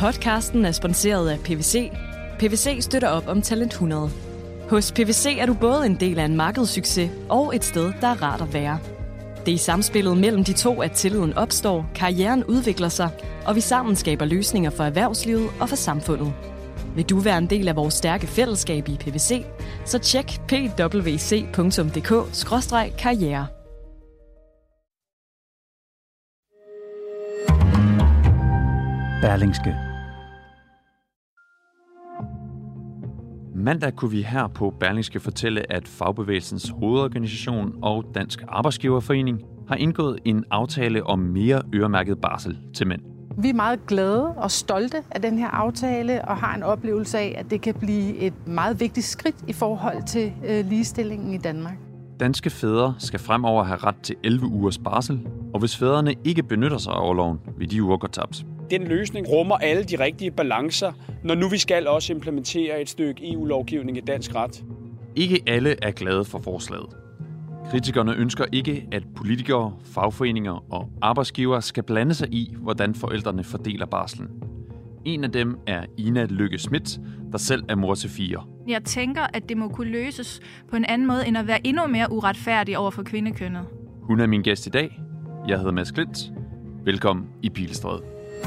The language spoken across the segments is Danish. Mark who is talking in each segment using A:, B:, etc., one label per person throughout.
A: Podcasten er sponsoreret af PwC. PwC støtter op om Talent 100. Hos PwC er du både en del af en markedssucces og et sted, der er rart at være. Det er i samspillet mellem de to, at tilliden opstår, karrieren udvikler sig, og vi sammen skaber løsninger for erhvervslivet og for samfundet. Vil du være en del af vores stærke fællesskab i PwC, så tjek pwc.dk/karriere.
B: Berlingske.
C: Mandag kunne vi her på Berlingske fortælle, at Fagbevægelsens Hovedorganisation og Dansk Arbejdsgiverforening har indgået en aftale om mere øremærket barsel til mænd.
D: Vi er meget glade og stolte af den her aftale og har en oplevelse af, at det kan blive et meget vigtigt skridt i forhold til ligestillingen i Danmark.
C: Danske fædre skal fremover have ret til 11 ugers barsel, og hvis fædrene ikke benytter sig af orloven, vil de uger gå tabt.
E: Den løsning rummer alle de rigtige balancer, når nu vi skal også implementere et stykke EU-lovgivning i dansk ret.
C: Ikke alle er glade for forslaget. Kritikerne ønsker ikke, at politikere, fagforeninger og arbejdsgivere skal blande sig i, hvordan forældrene fordeler barslen. En af dem er Ina Lykke Schmidt, der selv er mor til 4.
F: Jeg tænker, at det må kunne løses på en anden måde, end at være endnu mere uretfærdig over for kvindekønnet.
C: Hun er min gæst i dag. Jeg hedder Mads Klint. Velkommen i Pilestræde.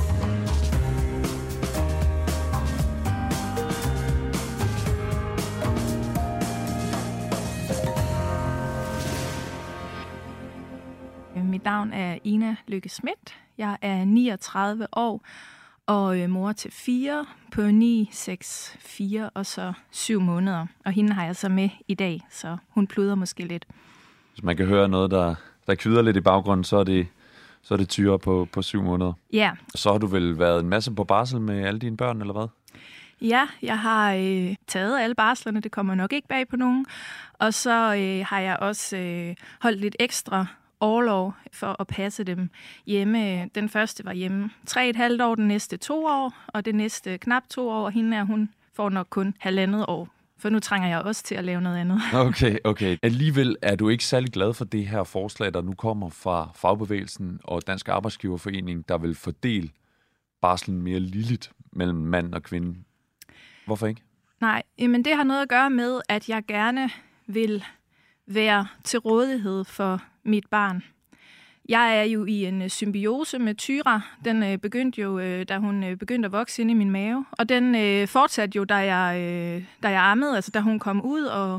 F: Mit navn er Ina Lykke Schmidt. Jeg er 39 år og mor til 4 på 9, 6, 4 og så 7 måneder. Og hende har jeg så med i dag, så hun pluder måske lidt.
C: Hvis man kan høre noget, der kvider lidt i baggrunden, så er det Tyre på 7 måneder.
F: Ja.
C: Så har du vel været en masse på barsel med alle dine børn, eller hvad?
F: Ja, jeg har taget alle barslerne, det kommer nok ikke bag på nogen. Og så har jeg også holdt lidt ekstra orlov for at passe dem hjemme. Den første var hjemme 3,5 år, den næste 2 år, og det næste knap 2 år. Hun får nok kun 1,5 år, for nu trænger jeg også til at lave noget andet.
C: Okay. Alligevel er du ikke særlig glad for det her forslag, der nu kommer fra Fagbevægelsen og Dansk Arbejdsgiverforening, der vil fordele barslen mere ligeligt mellem mand og kvinde. Hvorfor ikke?
F: Nej, men det har noget at gøre med, at jeg gerne vil være til rådighed for mit barn. Jeg er jo i en symbiose med Tyra. Den begyndte jo, da hun begyndte at vokse ind i min mave. Og den fortsatte jo, da jeg ammede, altså da hun kom ud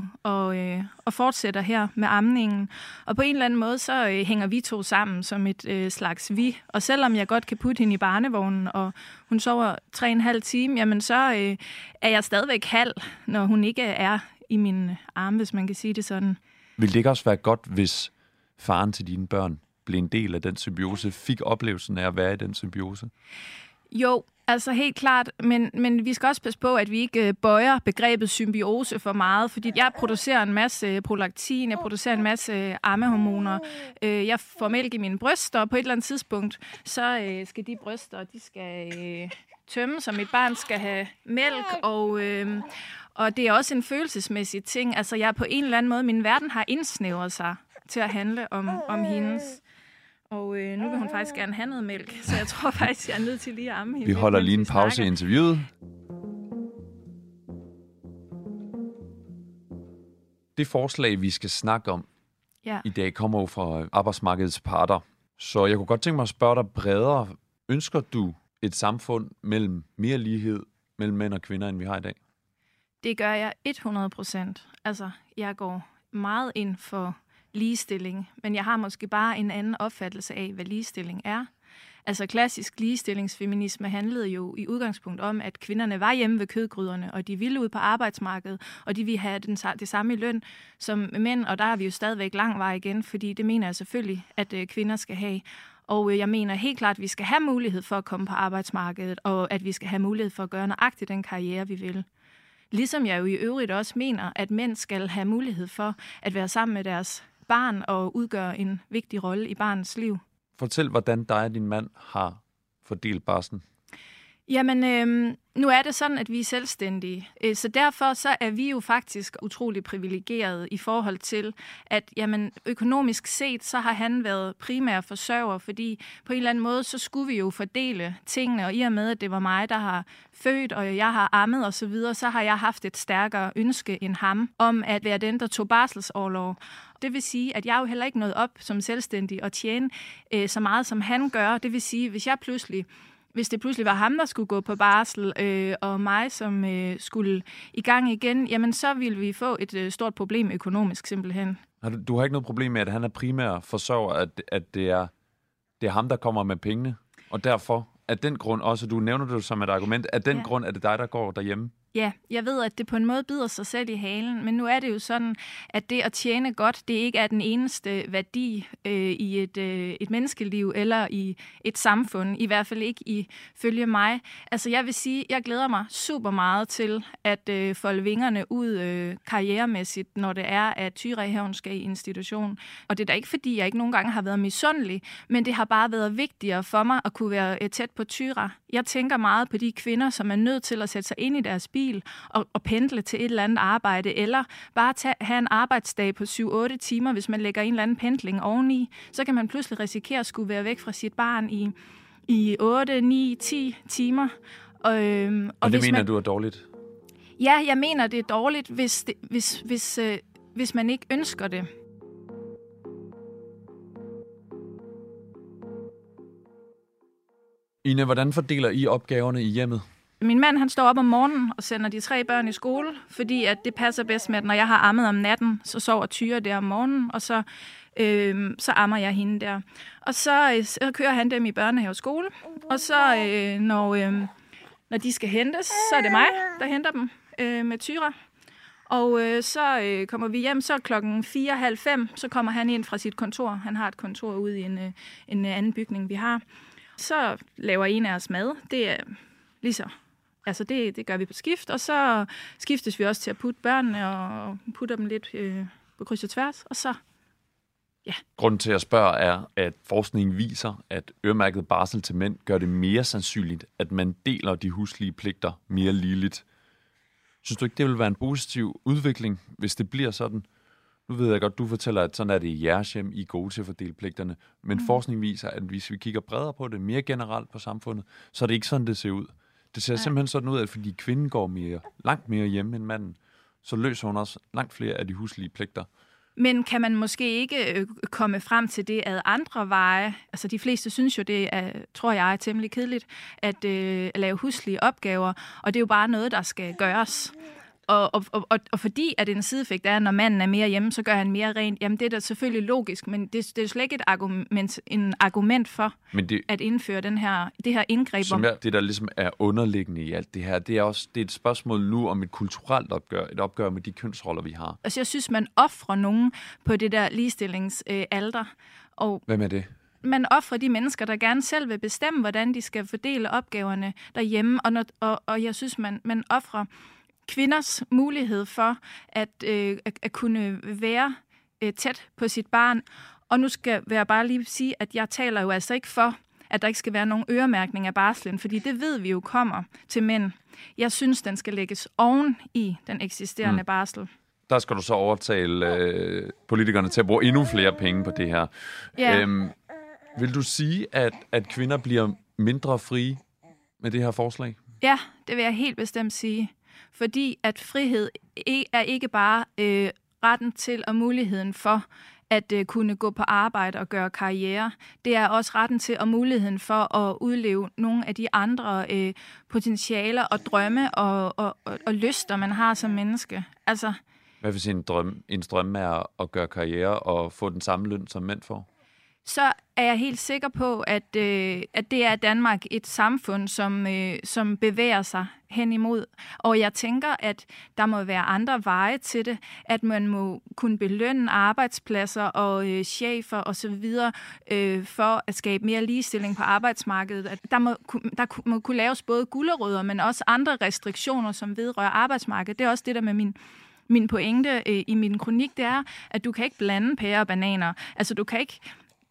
F: og fortsætter her med amningen. Og på en eller anden måde, så hænger vi to sammen som et slags vi. Og selvom jeg godt kan putte hende i barnevognen, og hun sover 3,5 timer, jamen så er jeg stadigvæk halv, når hun ikke er i min arme, hvis man kan sige det sådan.
C: Vil det ikke også være godt, hvis faren til dine børn blev en del af den symbiose, fik oplevelsen af at være i den symbiose?
F: Jo, altså helt klart, men vi skal også passe på, at vi ikke bøjer begrebet symbiose for meget, fordi jeg producerer en masse prolaktin, jeg producerer en masse ammehormoner, jeg får mælk i mine bryster, og på et eller andet tidspunkt, så skal de bryster, de skal tømmes, og mit barn skal have mælk, og det er også en følelsesmæssig ting. Altså jeg på en eller anden måde, min verden har indsnævret sig til at handle om hendes. Og nu vil hun faktisk gerne have noget mælk, så jeg tror faktisk, jeg er nødt til lige at amme hende.
C: Vi holder lige en pause i interviewet. Det forslag, vi skal snakke om i dag, kommer jo fra arbejdsmarkedets parter. Så jeg kunne godt tænke mig at spørge dig bredere. Ønsker du et samfund mellem mere lighed mellem mænd og kvinder, end vi har i dag?
F: Det gør jeg 100%. Altså, jeg går meget ind for ligestilling, men jeg har måske bare en anden opfattelse af, hvad ligestilling er. Altså klassisk ligestillingsfeminisme handlede jo i udgangspunkt om, at kvinderne var hjemme ved kødgryderne, og de ville ud på arbejdsmarkedet, og de ville have det samme i løn som mænd, og der er vi jo stadigvæk lang vej igen, fordi det mener jeg selvfølgelig, at kvinder skal have. Og jeg mener helt klart, at vi skal have mulighed for at komme på arbejdsmarkedet, og at vi skal have mulighed for at gøre nøjagtigt den karriere, vi vil. Ligesom jeg jo i øvrigt også mener, at mænd skal have mulighed for at være sammen med deres barn og udgøre en vigtig rolle i barnets liv.
C: Fortæl, hvordan dig og din mand har fordelt barslen.
F: Jamen, nu er det sådan, at vi er selvstændige. Så derfor så er vi jo faktisk utrolig privilegerede i forhold til, at jamen, økonomisk set, så har han været primær forsørger, fordi på en eller anden måde, så skulle vi jo fordele tingene, og i og med, at det var mig, der har født, og jeg har ammet osv., så har jeg haft et stærkere ønske end ham, om at være den, der tog barselsorlov. Det vil sige, at jeg jo heller ikke nået op som selvstændig og tjene så meget, som han gør. Det vil sige, hvis det pludselig var ham, der skulle gå på barsel, og mig, som skulle i gang igen, jamen så ville vi få et stort problem økonomisk simpelthen.
C: Du har ikke noget problem med, at han er primær forsørger, at det er ham, der kommer med pengene, og derfor, af den grund også, du nævner det som et argument, af den grund er det dig, der går derhjemme?
F: Ja, jeg ved, at det på en måde bider sig selv i halen, men nu er det jo sådan, at det at tjene godt, det ikke er den eneste værdi i et menneskeliv eller i et samfund, i hvert fald ikke ifølge mig. Altså jeg vil sige, jeg glæder mig super meget til at folde vingerne ud karrieremæssigt, når det er, at Thyra skal i institution. Og det er da ikke, fordi jeg ikke nogle gange har været misundelig, men det har bare været vigtigere for mig at kunne være tæt på Thyra. Jeg tænker meget på de kvinder, som er nødt til at sætte sig ind i deres bil og pendle til et eller andet arbejde, eller bare have en arbejdsdag på 7-8 timer, hvis man lægger en eller anden pendling oveni, så kan man pludselig risikere at skulle være væk fra sit barn i 8, 9, 10 timer. Og
C: det mener du er dårligt?
F: Ja, jeg mener, det er dårligt, hvis man ikke ønsker det.
C: Ina, hvordan fordeler I opgaverne i hjemmet?
F: Min mand, han står op om morgenen og sender de 3 børn i skole, fordi at det passer bedst med, at når jeg har ammet om natten, så sover Thyra der om morgenen, og så ammer jeg hende der. Og så kører han dem i børnehave og skole, og så når de skal hentes, så er det mig, der henter dem med Thyra. Og så kommer vi hjem, så klokken 4:30, så kommer han ind fra sit kontor. Han har et kontor ude i en anden bygning, vi har. Så laver en af os mad. Det er ligesom, altså det gør vi på skift, og så skiftes vi også til at putte børnene og putter dem lidt på kryds og tværs, og så, ja. Grunden
C: til at spørge er, at forskningen viser, at øremærket barsel til mænd gør det mere sandsynligt, at man deler de huslige pligter mere ligeligt. Synes du ikke, det vil være en positiv udvikling, hvis det bliver sådan? Nu ved jeg godt, du fortæller, at sådan er det i jeres hjem, I er gode til at fordele pligterne. Men forskning viser, at hvis vi kigger bredere på det, mere generelt på samfundet, så er det ikke sådan, det ser ud. Det ser simpelthen sådan ud, at fordi kvinden går langt mere hjemme end manden, så løser hun også langt flere af de huslige pligter.
F: Men kan man måske ikke komme frem til det ad andre veje? Altså de fleste synes jo, det er, tror jeg, er temmelig kedeligt at lave huslige opgaver, og det er jo bare noget, der skal gøres. Og fordi at en sideeffekt er, at når manden er mere hjemme, så gør han mere rent, jamen det er da selvfølgelig logisk, men det er slet ikke en argument for at indføre det her indgreb.
C: Det, der ligesom er underliggende i alt det her, det er et spørgsmål nu om et kulturelt opgør, et opgør med de kønsroller, vi har.
F: Altså jeg synes, man offrer nogen på det der ligestillingsalter.
C: Hvem er det?
F: Man offrer de mennesker, der gerne selv vil bestemme, hvordan de skal fordele opgaverne derhjemme, og jeg synes, man offrer kvinders mulighed for at kunne være tæt på sit barn. Og nu skal jeg bare lige sige, at jeg taler jo altså ikke for, at der ikke skal være nogen øremærkning af barslen, fordi det ved vi jo kommer til mænd. Jeg synes, den skal lægges oven i den eksisterende barsel.
C: Der skal du så overtale politikerne til at bruge endnu flere penge på det her.
F: Ja.
C: Vil du sige, at kvinder bliver mindre frie med det her forslag?
F: Ja, det vil jeg helt bestemt sige. Fordi at frihed er ikke bare retten til og muligheden for at kunne gå på arbejde og gøre karriere. Det er også retten til og muligheden for at udleve nogle af de andre potentialer og drømme og lyster, man har som menneske. Altså,
C: hvad vil sige en drøm er at gøre karriere og få den samme løn, som mænd får?
F: Så er jeg helt sikker på, at det er Danmark et samfund, som bevæger sig hen imod. Og jeg tænker, at der må være andre veje til det, at man må kunne belønne arbejdspladser og chefer osv. For at skabe mere ligestilling på arbejdsmarkedet. At der må kunne laves både gulerødder, men også andre restriktioner, som vedrører arbejdsmarkedet. Det er også det der med min pointe i min kronik, det er, at du kan ikke blande pærer og bananer. Altså, du kan ikke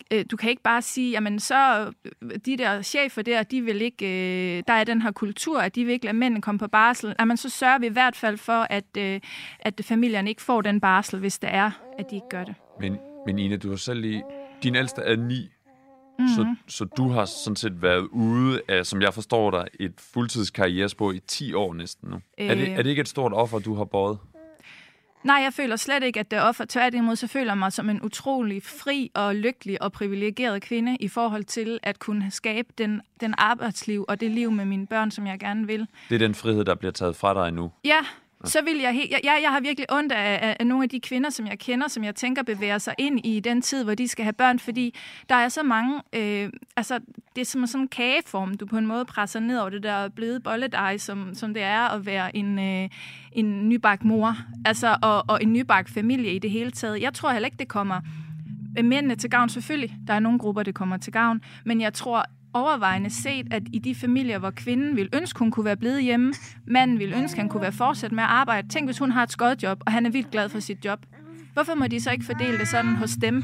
F: du kan ikke bare sige, jamen så de der chefer der, de vil ikke, der er den her kultur, at de vil ikke lade mændene komme på barsel. Jamen så sørger vi i hvert fald for, at familierne ikke får den barsel, hvis det er, at de ikke gør det.
C: Men Ina, du har selv lige... Din ældste er 9, så du har sådan set været ude af, som jeg forstår dig, et fuldtidskarrierespor i 10 år næsten nu. Er det ikke et stort offer, du har båret?
F: Nej, jeg føler slet ikke, at det er offer. Tværtimod, så føler jeg mig som en utrolig fri og lykkelig og privilegeret kvinde i forhold til at kunne skabe den arbejdsliv og det liv med mine børn, som jeg gerne vil. Det
C: er den frihed, der bliver taget fra dig nu?
F: Ja, så vil jeg har virkelig ondt af nogle af de kvinder, som jeg kender, som jeg tænker bevæger sig ind i den tid, hvor de skal have børn, fordi der er så mange, det er som sådan en kageform, du på en måde presser ned over det der bløde bolledej, som det er at være en nybagt mor, og en nybagt familie i det hele taget. Jeg tror heller ikke, det kommer mændene til gavn, selvfølgelig. Der er nogle grupper, det kommer til gavn, men jeg tror overvejende set, at i de familier, hvor kvinden vil ønske, hun kunne være blevet hjemme, manden vil ønske, han kunne være fortsat med at arbejde. Tænk, hvis hun har et skodjob, og han er vildt glad for sit job. Hvorfor må de så ikke fordele det sådan hos dem?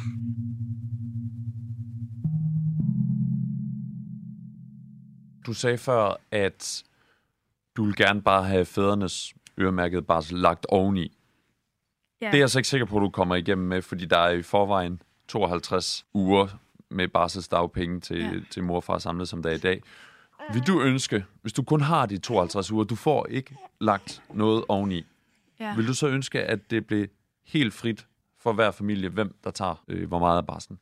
C: Du sagde før, at du vil gerne bare have fædrenes øremærkede barsel lagt oveni. Ja. Det er jeg så ikke sikker på, at du kommer igennem med, fordi der er i forvejen 52 uger med barselsdagpenge til mor og far samlet, som der er i dag. Vil du ønske, hvis du kun har de 52 uger, du får ikke lagt noget oveni, vil du så ønske, at det blev helt frit for hver familie, hvem der tager hvor meget af barslen?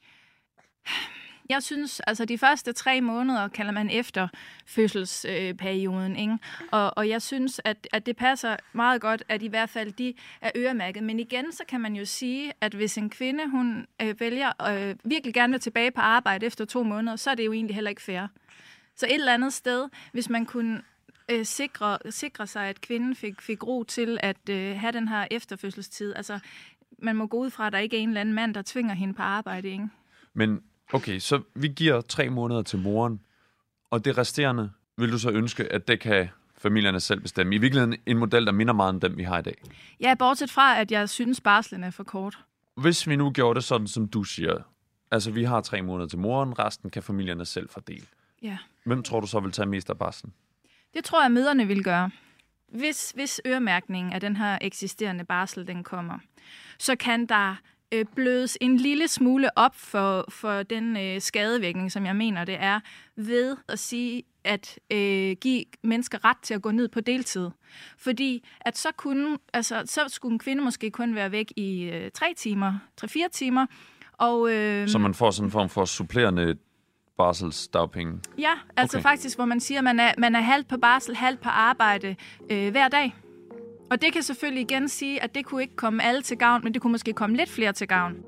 F: Jeg synes, de første 3 måneder kalder man efter fødselsperioden, ikke? Og jeg synes, at det passer meget godt, at i hvert fald de er øremærket. Men igen, så kan man jo sige, at hvis en kvinde, hun vælger virkelig gerne vil tilbage på arbejde efter 2 måneder, så er det jo egentlig heller ikke fair. Så et eller andet sted, hvis man kunne sikre sig, at kvinden fik ro til at have den her efterfødselstid. Man må gå ud fra, at der ikke er en eller anden mand, der tvinger hende på arbejde, ikke?
C: Men okay, så vi giver 3 måneder til moren, og det resterende vil du så ønske, at det kan familierne selv bestemme. I virkeligheden en model, der minder meget om den, vi har i dag.
F: Ja, bortset fra, at jeg synes, barslen er for kort.
C: Hvis vi nu gjorde det sådan, som du siger, vi har 3 måneder til moren, resten kan familierne selv fordele.
F: Ja.
C: Hvem tror du så vil tage mest af barslen?
F: Det tror jeg, mødrene vil gøre. Hvis øremærkningen af den her eksisterende barsel, den kommer, så kan der blødes en lille smule op for den skadevirkning, som jeg mener, det er, ved at sige, at give mennesker ret til at gå ned på deltid. Fordi at så skulle en kvinde måske kun være væk i 3-4 timer. Og,
C: så man får sådan en form for supplerende barselsdagpenge?
F: Ja, okay. Faktisk, hvor man siger, at man er halvt på barsel, halvt på arbejde hver dag. Og det kan selvfølgelig igen sige, at det kunne ikke komme alle til gavn, men det kunne måske komme lidt flere til gavn.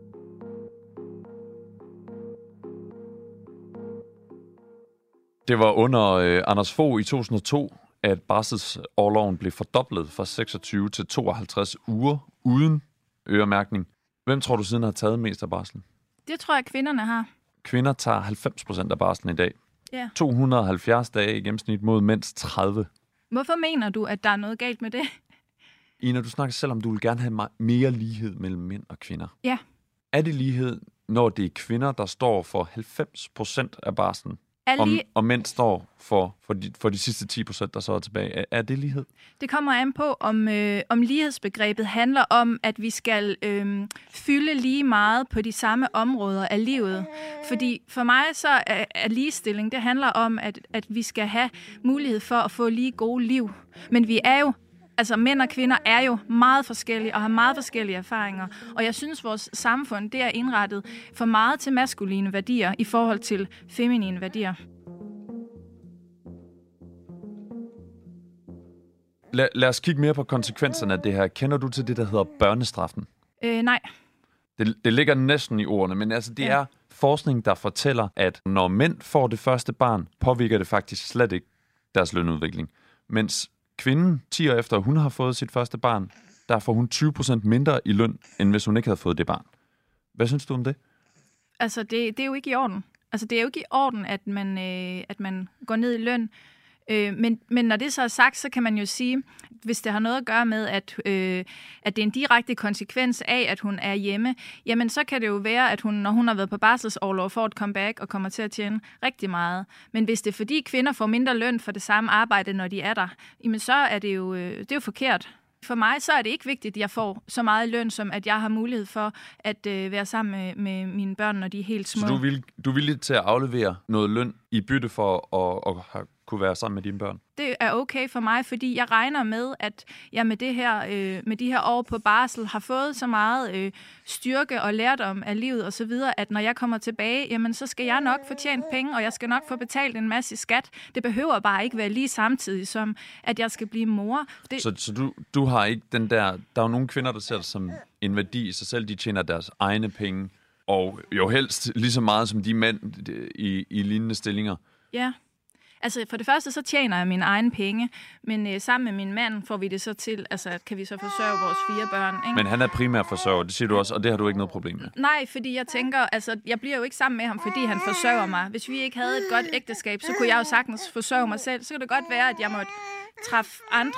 C: Det var under Anders Fogh i 2002, at barselsorloven blev fordoblet fra 26 til 52 uger uden øremærkning. Hvem tror du siden har taget mest af barslen?
F: Det tror jeg, kvinderne har.
C: Kvinder tager 90% af barslen i dag.
F: Ja.
C: 270 dage i gennemsnit mod mænds 30.
F: Hvorfor mener du, at der er noget galt med det?
C: Ina, du snakker selv om, du vil gerne have mere lighed mellem mænd og kvinder.
F: Ja.
C: Er det lighed, når det er kvinder, der står for 90% af barslen, og mænd står for de sidste 10%, der så er tilbage? Er det lighed? Det
F: kommer an på, om lighedsbegrebet handler om, at vi skal fylde lige meget på de samme områder af livet. Fordi for mig så er ligestilling, det handler om, at vi skal have mulighed for at få lige gode liv. Men vi er jo mænd og kvinder er jo meget forskellige og har meget forskellige erfaringer. Og jeg synes, vores samfund det er indrettet for meget til maskuline værdier i forhold til feminine værdier.
C: Lad os kigge mere på konsekvenserne af det her. Kender du til det, der hedder børnestraffen?
F: Nej.
C: Det ligger næsten i ordene, men det er forskning, der fortæller, at når mænd får det første barn, påvirker det faktisk slet ikke deres lønudvikling. Mens kvinden, 10 år efter hun har fået sit første barn, der får hun 20% mindre i løn, end hvis hun ikke havde fået det barn. Hvad synes du om det?
F: Det er jo ikke i orden. Det er jo ikke i orden, at man går ned i løn, Men når det så er sagt, så kan man jo sige, hvis det har noget at gøre med, at det er en direkte konsekvens af, at hun er hjemme, jamen så kan det jo være, at hun, når hun har været på barselsorlov, får et comeback og kommer til at tjene rigtig meget. Men hvis det er fordi kvinder får mindre løn for det samme arbejde, når de er der, jamen så er det jo forkert. For mig så er det ikke vigtigt, at jeg får så meget løn, som at jeg har mulighed for at være sammen med mine børn, når de er helt små.
C: Så du er villig til at aflevere noget løn i bytte for at kunne være sammen med dine børn?
F: Det er okay for mig, fordi jeg regner med, at jeg med de her år på barsel har fået så meget styrke og lærdom af livet og så videre, at når jeg kommer tilbage, jamen så skal jeg nok få tjent penge, og jeg skal nok få betalt en masse skat. Det behøver bare ikke være lige samtidig som, at jeg skal blive mor.
C: Så du har ikke den der... Der er jo nogle kvinder, der ser det som en værdi i sig selv. De tjener deres egne penge, og jo helst lige så meget som de mænd i lignende stillinger.
F: Ja. Altså for det første, så tjener jeg mine egne penge, men sammen med min mand får vi det så til, altså kan vi så forsørge vores 4 børn. Ikke?
C: Men han er primær forsørger, det siger du også, og det har du ikke noget problem med?
F: Nej, fordi jeg tænker, altså jeg bliver jo ikke sammen med ham, fordi han forsørger mig. Hvis vi ikke havde et godt ægteskab, så kunne jeg jo sagtens forsørge mig selv. Så kunne det godt være, at jeg måtte træffe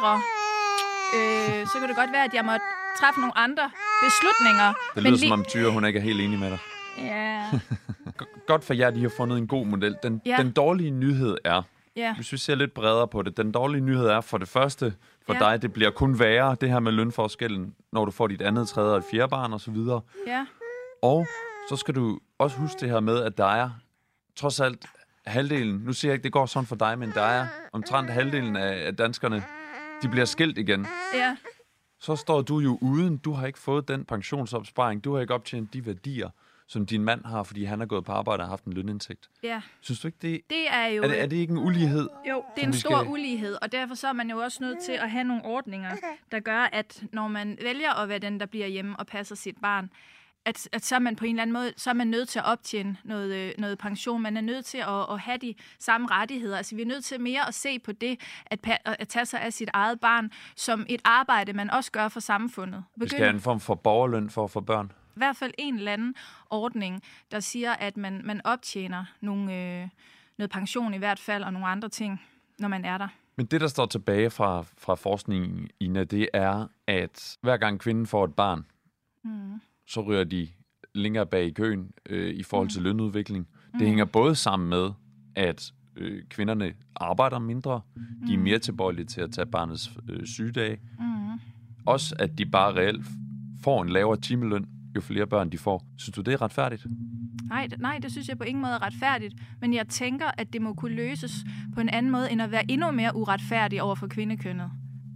F: nogle andre beslutninger.
C: Det lyder som om Tyre, hun ikke er helt enig med dig.
F: Ja.
C: Godt for jer, de har fundet en god model. Den dårlige nyhed er, hvis vi ser lidt bredere på det, den dårlige nyhed er for det første for dig, det bliver kun værre, det her med lønforskellen, når du får dit andet, tredje og 4. barn og så videre.
F: Ja.
C: Og så skal du også huske det her med, at der er trods alt halvdelen, nu siger jeg ikke, det går sådan for dig, men der er omtrent halvdelen af danskerne, de bliver skilt igen.
F: Ja.
C: Så står du jo uden, du har ikke fået den pensionsopsparing, du har ikke optjent de værdier, som din mand har, fordi han er gået på arbejde og har haft en lønindtægt.
F: Ja.
C: Synes du ikke,
F: det er jo...
C: Er det ikke en ulighed?
F: Jo, det er en stor ulighed, og derfor så er man jo også nødt til at have nogle ordninger, der gør, at når man vælger at være den, der bliver hjemme og passer sit barn, at så er man på en eller anden måde, så er man nødt til at optjene noget pension. Man er nødt til at have de samme rettigheder. Altså vi er nødt til mere at se på det, at tage sig af sit eget barn, som et arbejde, man også gør for samfundet.
C: Vi skal have en form for borgerløn for at få børn.
F: I hvert fald en eller anden ordning, der siger, at man optjener noget pension i hvert fald, og nogle andre ting, når man er der.
C: Men det, der står tilbage fra forskningen, Ina, det er, at hver gang kvinden får et barn, så ryger de længere bag i køen i forhold til lønudvikling. Det hænger både sammen med, at kvinderne arbejder mindre, de er mere tilbøjelige til at tage barnets sygedage. Også, at de bare reelt får en lavere timeløn, jo flere børn de får. Synes du, det er retfærdigt?
F: Nej, det synes jeg på ingen måde er retfærdigt. Men jeg tænker, at det må kunne løses på en anden måde, end at være endnu mere uretfærdig over for kvindekønnet.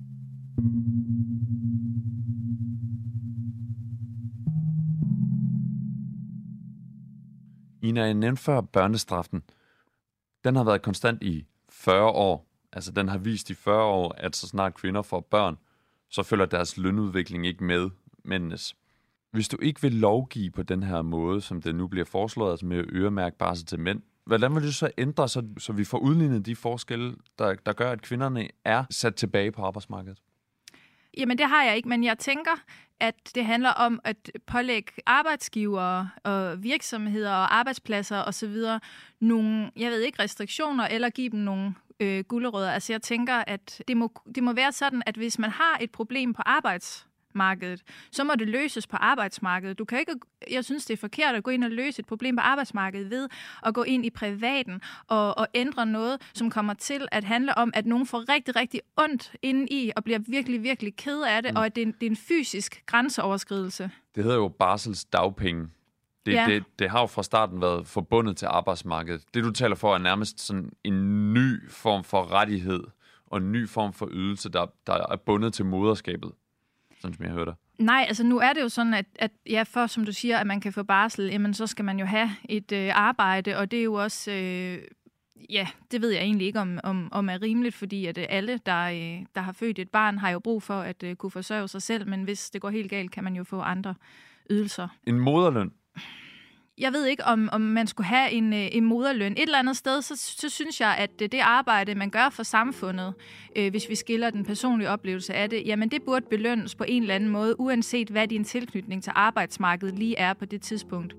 C: Ina, jeg nævnte før børnestraffen. Den har været konstant i 40 år. Altså, den har vist i 40 år, at så snart kvinder får børn, så følger deres lønudvikling ikke med mændenes. Hvis du ikke vil lovgive på den her måde, som det nu bliver foreslået, altså med at øremærke barsel til mænd, hvordan vil du så ændre, så vi får udlignet de forskelle, der gør, at kvinderne er sat tilbage på arbejdsmarkedet? Jamen, det har jeg ikke, men jeg tænker, at det handler om at pålægge arbejdsgivere og virksomheder og arbejdspladser osv. nogle, jeg ved ikke, restriktioner, eller give dem nogle gulerødder. Altså, jeg tænker, at det må være sådan, at hvis man har et problem på arbejdsmarkedet, så må det løses på arbejdsmarkedet. Jeg synes, det er forkert at gå ind og løse et problem på arbejdsmarkedet ved at gå ind i privaten og ændre noget, som kommer til at handle om, at nogen får rigtig, rigtig ondt indeni og bliver virkelig, virkelig ked af det, og at det er en fysisk grænseoverskridelse. Det hedder jo barselsdagpenge. Det har jo fra starten været forbundet til arbejdsmarkedet. Det, du taler for, er nærmest sådan en ny form for rettighed og en ny form for ydelse, der er bundet til moderskabet, sådan som jeg hørte. Nej, altså nu er det jo sådan, at ja, for som du siger, at man kan få barsel, jamen så skal man jo have et arbejde, og det er jo også, det ved jeg egentlig ikke om er rimeligt, fordi at alle, der har født et barn, har jo brug for at kunne forsørge sig selv, men hvis det går helt galt, kan man jo få andre ydelser. En moderløn? Jeg ved ikke, om man skulle have en moderløn. Et eller andet sted, så synes jeg, at det arbejde, man gør for samfundet, hvis vi skiller den personlige oplevelse af det, jamen det burde belønnes på en eller anden måde, uanset hvad din tilknytning til arbejdsmarkedet lige er på det tidspunkt.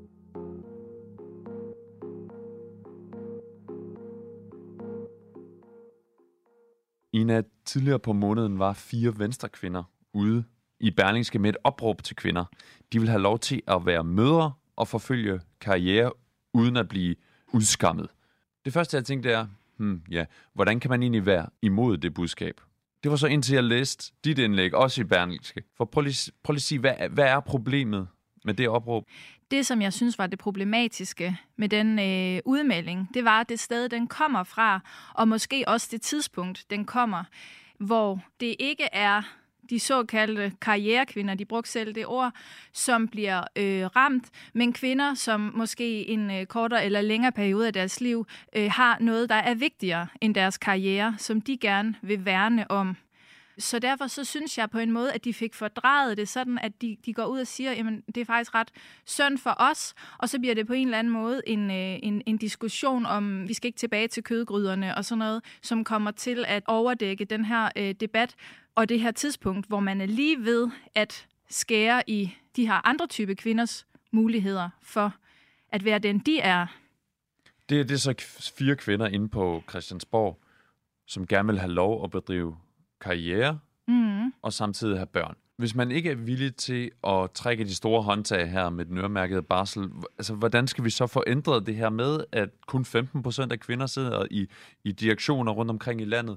C: Ina, tidligere på måneden var 4 venstrekvinder ude i Berlingske med et opråb til kvinder. De vil have lov til at være mødre og forfølge karriere uden at blive udskammet. Det første, jeg tænkte, er, hvordan kan man egentlig være imod det budskab? Det var så indtil jeg læste dit indlæg, også i Berlingske. For prøv lige at sige, hvad er problemet med det opråb?
F: Det, som jeg synes var det problematiske med den udmelding, det var det sted, den kommer fra, og måske også det tidspunkt, den kommer, hvor det ikke er de såkaldte karrierekvinder, de brugte selv det ord, som bliver ramt, men kvinder, som måske en kortere eller længere periode af deres liv har noget, der er vigtigere end deres karriere, som de gerne vil værne om. Så derfor så synes jeg på en måde, at de fik fordrejet det sådan, at de går ud og siger, jamen det er faktisk ret synd for os, og så bliver det på en eller anden måde en diskussion om, vi skal ikke tilbage til kødgryderne og sådan noget, som kommer til at overdække den her debat, og det her tidspunkt, hvor man er lige ved at skære i de her andre type kvinders muligheder for at være den, de er.
C: Det er så 4 kvinder inde på Christiansborg, som gerne vil have lov at bedrive karriere og samtidig have børn. Hvis man ikke er villig til at trække de store håndtag her med den øremærkede barsel, altså hvordan skal vi så få ændret det her med, at kun 15% af kvinder sidder i direktioner rundt omkring i landet,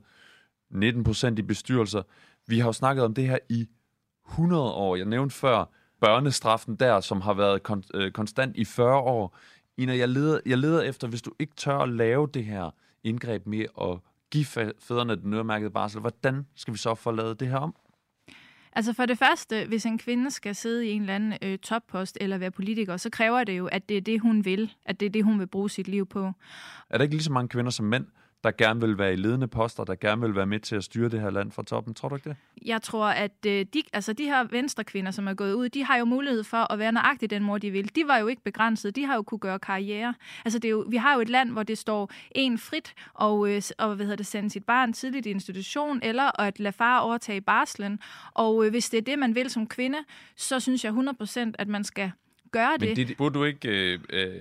C: 19% i bestyrelser. Vi har jo snakket om det her i 100 år. Jeg nævnte før børnestraffen der, som har været konstant i 40 år. Ina, jeg leder efter, hvis du ikke tør at lave det her indgreb med at give fædrene den øremærkede barsel, hvordan skal vi så få lavet det her om?
F: Altså for det første, hvis en kvinde skal sidde i en eller anden toppost eller være politiker, så kræver det jo, at det er det, hun vil. At det er det, hun vil bruge sit liv på.
C: Er der ikke lige så mange kvinder som mænd, der gerne vil være i ledende poster, der gerne vil være med til at styre det her land fra toppen? Tror du ikke det? Jeg
F: tror, at de her venstrekvinder, som er gået ud, de har jo mulighed for at være nøjagtigt den mor, de vil. De var jo ikke begrænset. De har jo kunne gøre karriere. Altså vi har jo et land, hvor det står en frit og sende sit barn tidligt i institution, eller at lade far overtage barslen. Og hvis det er det, man vil som kvinde, så synes jeg 100%, at man skal gøre det.
C: Men burde du ikke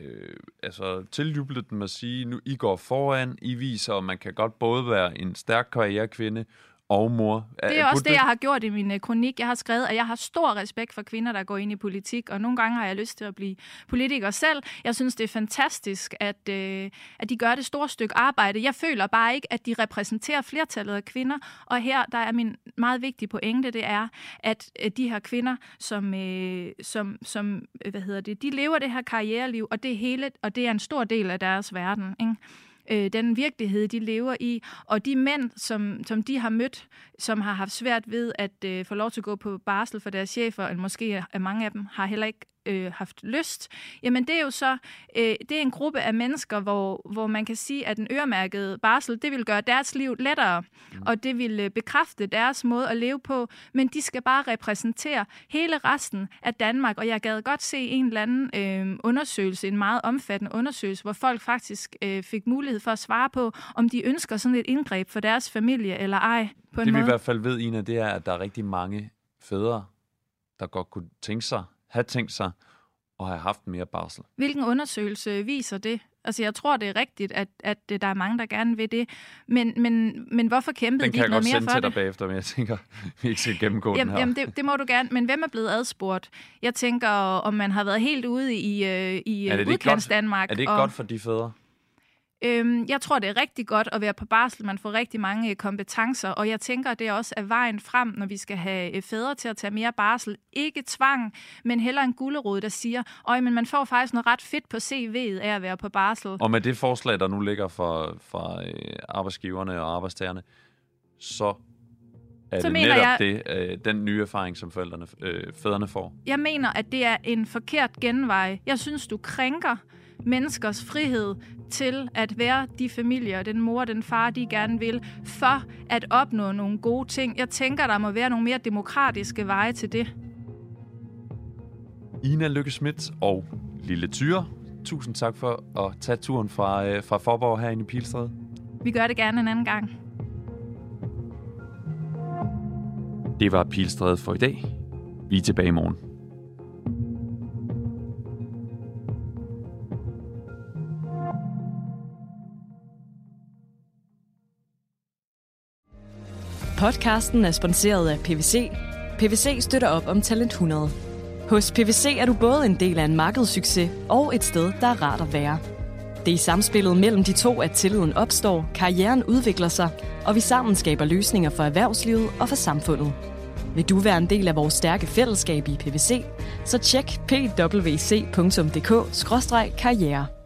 C: tiljuble dem at sige, nu I går foran, I viser, at man kan godt både være en stærk karrierekvinde og mor.
F: Det er også det, jeg har gjort i min kronik. Jeg har skrevet, at jeg har stor respekt for kvinder, der går ind i politik, og nogle gange har jeg lyst til at blive politiker selv. Jeg synes, det er fantastisk, at de gør det store stykke arbejde. Jeg føler bare ikke, at de repræsenterer flertallet af kvinder, og her der er min meget vigtige pointe, det er, at de her kvinder, de lever det her karriereliv, og det er en stor del af deres verden, ikke? Den virkelighed, de lever i, og de mænd, som de har mødt, som har haft svært ved at få lov til at gå på barsel for deres chefer, eller måske mange af dem har heller ikke haft lyst, jamen det er jo så det er en gruppe af mennesker, hvor man kan sige, at den øremærkede barsel, det vil gøre deres liv lettere, og det vil bekræfte deres måde at leve på, men de skal bare repræsentere hele resten af Danmark, og jeg gad godt se en eller anden undersøgelse, en meget omfattende undersøgelse, hvor folk faktisk fik mulighed for at svare på, om de ønsker sådan et indgreb for deres familie eller ej. På en
C: det vi
F: måde.
C: I hvert fald ved, Ina, det er, at der er rigtig mange fædre, der godt kunne have tænkt sig at have haft mere barsel.
F: Hvilken undersøgelse viser det? Altså, jeg tror, det er rigtigt, at der er mange, der gerne vil det. Men hvorfor kæmpede de ikke noget mere for det? Den kan jeg godt sende
C: til dig bagefter, men jeg tænker, vi ikke skal gennemgå den her.
F: Jamen, det må du gerne. Men hvem er blevet adspurgt? Jeg tænker, om man har været helt ude i udkants-Danmark.
C: Er det ikke godt for de fædre?
F: Jeg tror, det er rigtig godt at være på barsel. Man får rigtig mange kompetencer, og jeg tænker, det også er vejen frem, når vi skal have fædre til at tage mere barsel. Ikke tvang, men heller en gulerod, der siger, men man får faktisk noget ret fedt på CV'et af at være på barsel.
C: Og med det forslag, der nu ligger fra arbejdsgiverne og arbejdstagerne, så er det netop den nye erfaring, som fædrene får.
F: Jeg mener, at det er en forkert genvej. Jeg synes, du krænker menneskers frihed til at være de familier, den mor og den far, de gerne vil, for at opnå nogle gode ting. Jeg tænker, der må være nogle mere demokratiske veje til det.
C: Ina Lykke Schmidt og Lille Thyre, tusind tak for at tage turen fra Faaborg herinde i Pilestræde.
F: Vi gør det gerne en anden gang.
C: Det var Pilestræde for i dag. Vi er tilbage i morgen.
A: Podcasten er sponsoreret af PwC. PwC støtter op om Talent 100. Hos PwC er du både en del af en markedssucces og et sted, der er rart at være. Det er i samspillet mellem de to, at tilliden opstår, karrieren udvikler sig, og vi sammen skaber løsninger for erhvervslivet og for samfundet. Vil du være en del af vores stærke fællesskab i PwC, så tjek pwc.dk/karriere.